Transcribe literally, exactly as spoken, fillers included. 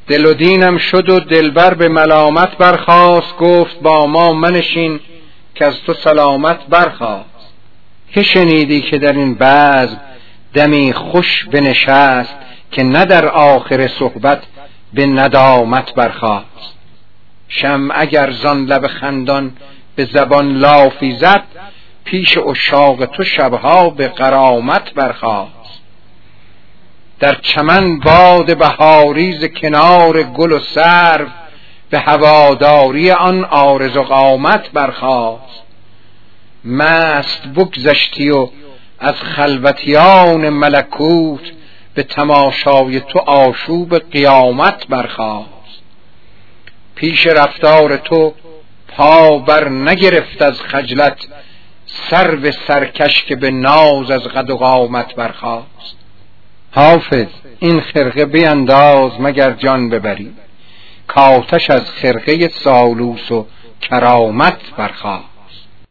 دل و دینم شد و دلبر به ملامت برخاست، گفت با ما منشین که از تو سلامت برخاست. که شنیدی که در این بزم دمی خوش بنشست، که نه در آخر صحبت به ندامت برخاست. شمع اگر زان لب خندان به زبان لافی زد، پیش عشاق تو شبها به غرامت برخاست. در چمن باد بهاری ز کنار گل و سرو، به هواداری آن عارض و قامت برخاست. مست بگذشتی و از خلوتیان ملکوت، به تماشای تو آشوب قیامت برخاست. پیش رفتار تو پا بر نگرفت از خجلت، سرو سرکش که به ناز از قد و قامت برخاست. حافظ این خرقه بینداز مگر جان ببری، کآتش از خرقه سالوس و کرامت برخاست.